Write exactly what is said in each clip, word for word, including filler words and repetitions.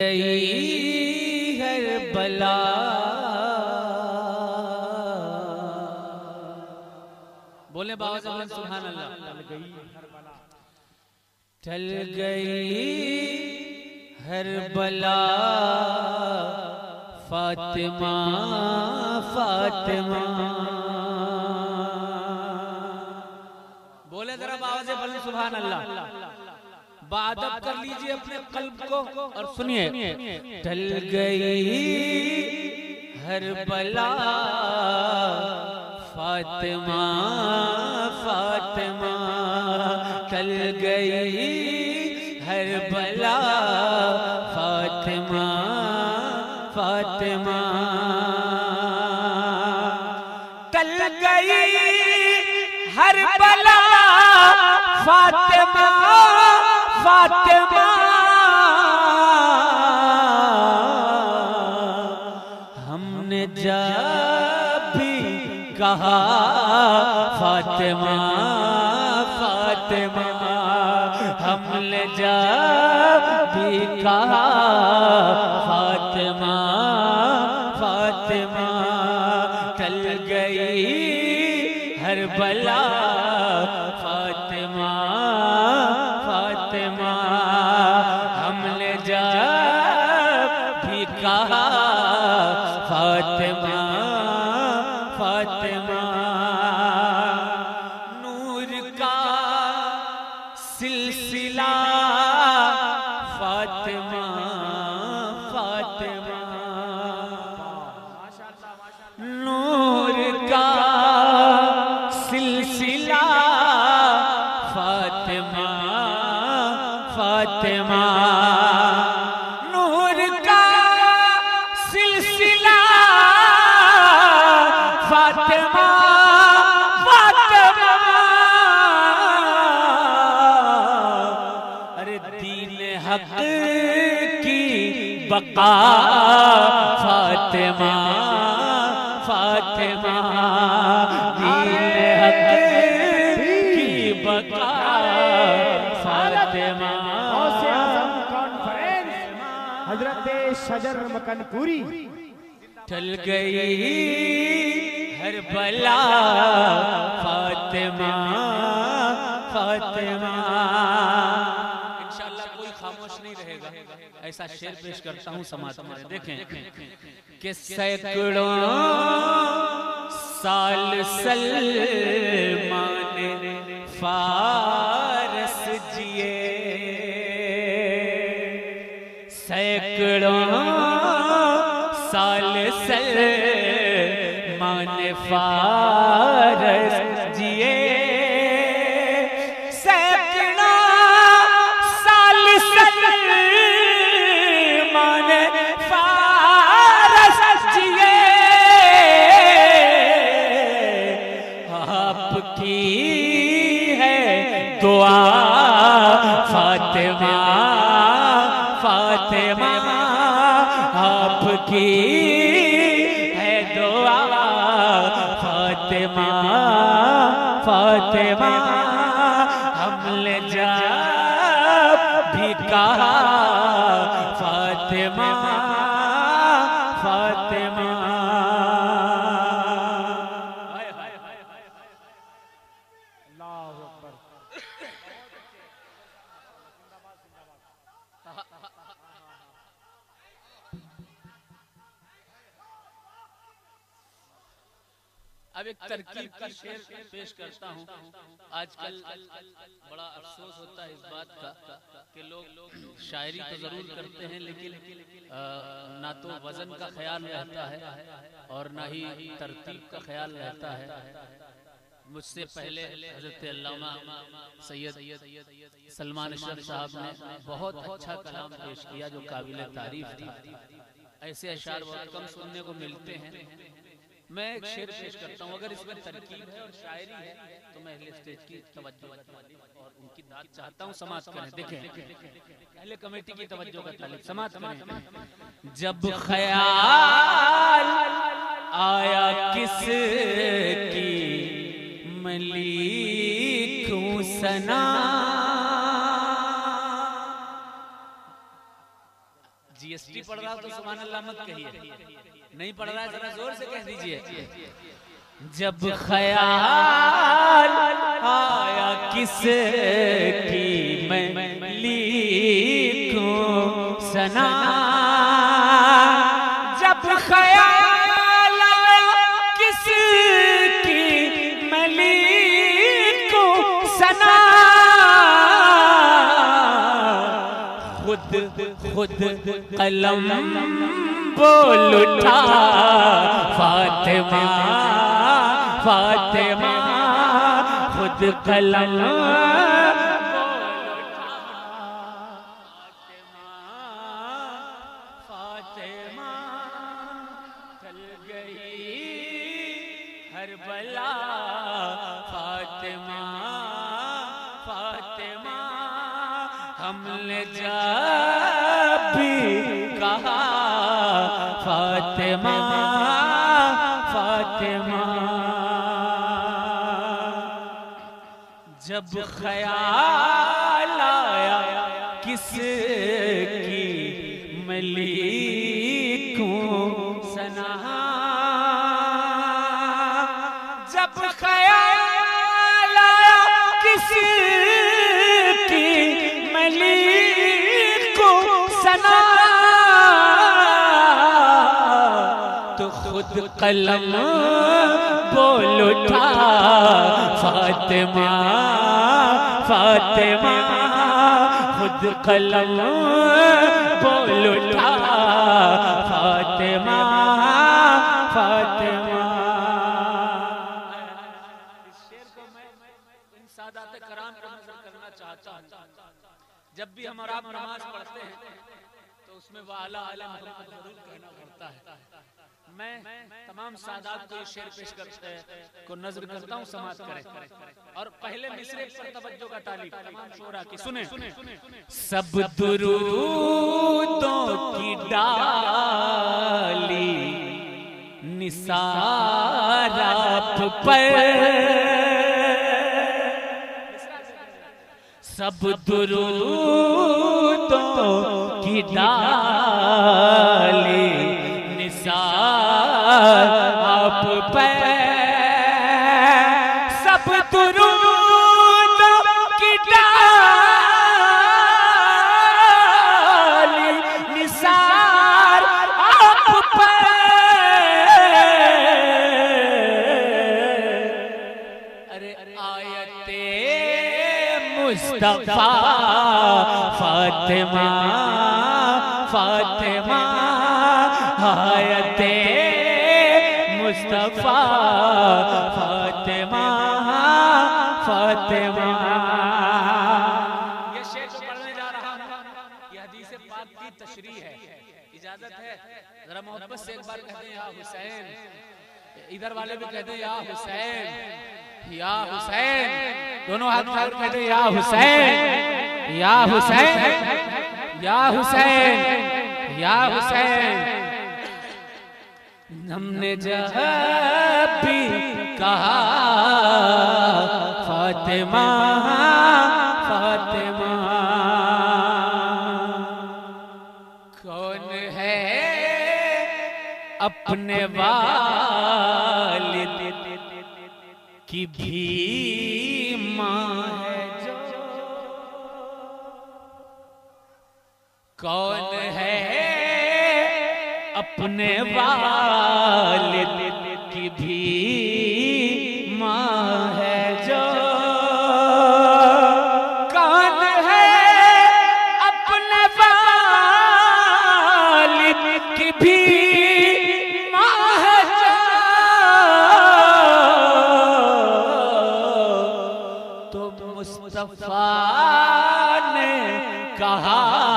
गई हर बला बोले बाबा जमान सुभान अल्लाह। टल गई हर बला फातिमा फातिमा बोले जरा बाबा से बोले सुभान अल्लाह। बादत कर लीजिए अपने कल्ब को और सुनिए। टल गई हर बला फातिमा फातिमा टल गई हर बला फातिमा फातिमा टल गई हर बला फातिमा फातिमा हमने जब भी कहा फातिमा फातिमा हमने जब भी कहा फातिमा फातिमा टल गई हर बला फातिमा फातिमा हमने जब भी कहा फातिमा फातिमा नूर का सिलसिला फातिमा फातिमा नूर का सिलसिला फातिमा फातिमा नूर का सिलसिला फातिमा फातिमा अरे दीन हक की बका फातिमा फातिमा दीन हक की बका फातिमा हजरत शजर मकनपुरी टल गई हर बला फातिमा फातिमा इंशाअल्लाह कोई खामोश नहीं रहेगा। ऐसा शेर पेश करता हूँ समाज में देखें कि सैकड़ों साल सलमान फारस जिए सैकड़ों साल सलमान फारस जिए सैकड़ों साल सलमान फारस जिए आपकी है दुआ फातिमा फातिमा आपकी है दुआ फातिमा फातिमा हमने जब भी कहा फातिमा फातिमा अल्लाहु अकबर। अब एक तरकीब का शेर पेश करता हूँ। आजकल बड़ा अफसोस होता है इस बात का कि लोग शायरी तो जरूर करते हैं लेकिन ना तो वजन का ख्याल रहता है और ना ही तरतीब का ख्याल रहता है। मुझसे पहले हजरत अल्लामा सैयद सलमान अशरफ साहब ने बहुत अच्छा कलाम पेश किया जो काबिल तारीफ था। ऐसे अशार बहुत कम सुनने को मिलते हैं। मैं एक शेर पेश करता हूँ। अगर इसमें तरकीब है और शायरी है तो मैं अगले स्टेज की तवज्जो और उनकी दाद चाहता हूँ। समाज करें देखें पहले कमेटी की तवज्जो का तालिब समाज करें। जब ख्याल आया किस की मैं लिखूं सना। जी जीएसटी पढ़ रहा हो तो सुभान अल्लाह मत कहिए, नहीं पढ़ रहा है जरा जोर से कह दीजिए। जब ख्याल आया किसकी मैं लिखूं सना, जब ख्याल आया किसकी मैं लिखूं सना, खुद खुद कलम बोल उठा फातिमा फातिमा, खुद कलम बोल उठा फातिमा फातिमा, चल गई हर बला फातिमा फातिमा, हमने जब भी कहा फातिमा फातिमा, जब ख्याल आया किसकी मैं लिखूं सना, जब ख्याल आया किसकी मैं लिखूं सना, तो खुद कलम बोल उठा फातिमा फातिमा, खुद कलम बोल उठा फातिमा फातिमा। इस शेर को मैं इन सादात कराम को नज़र करना चाहता हूँ। जब भी हम और आप नमाज पढ़ते हैं तो उसमें वाला आला मोहम्मद जरूर कहना पड़ता है। मैं तमाम सादात को ये शेर पेश करते हैं को नजर करता हूँ, समाज करें। और पहले मिसरे पर तवज्जो का तालीब तमाम शोरा की सुने। सब दुरूदों की डाली निसार आप पर, सब दुरूदों की डाली निसार आप पे, सब दुरूदों की डाली निसार आप पे, अरे आयते मुस्तफा फातिमा फातिमा, आयते मुस्तफा फातिमा फातिमा। ये शेर जो पढ़ने जा रहा हूं ये हदीस पाक की तशरीह है। इजाजत है जरा मोहब्बत से एक बार कहते हैं या हुसैन, इधर वाले भी कहते हैं या हुसैन या हुसैन, दोनों हाथ उठा कर कहते हैं या हुसैन या हुसैन या हुसैन या हुसैन। हमने जब भी कहा फातिमा फातिमा, कौन है अपने वालिद की भी माँ है जो, कौन है अपने वालिद की भी माँ है जो, कौन है अपने वालिद की भी माँ है जो, तो मुस्तफा ने कहा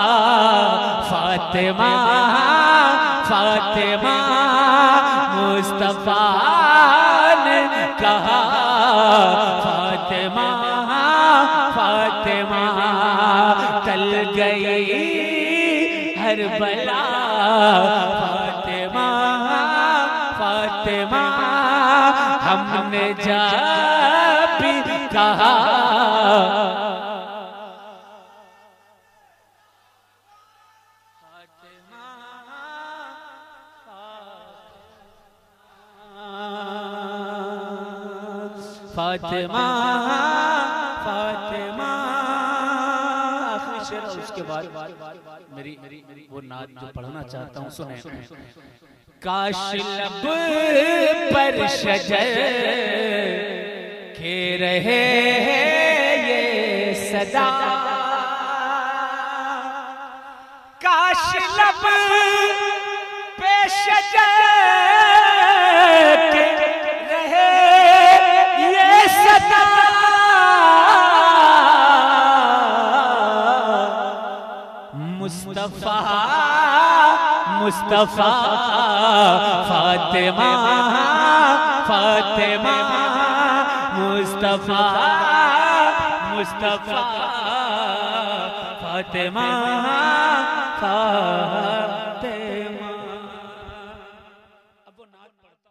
फातिमा फातिमा, मुस्तफा ने कहा फातिमा फातिमा, टल गई हर बला फातिमा फातिमा, हमने जब भी कहा फातिमा फातिमा फातिमा। आखिरी शेर और उसके बाद मेरी वो नात जो पढ़ना चाहता हूँ सुने। काश लब पर शजर के रहे ये सदा, काश लब पे शजर के रहे ये सदा, मुस्तफा मुस्तफा फातिमा फातिमा मुस्तफा मुस्तफा फातिमा फातिमा। अब वो नात पढ़ता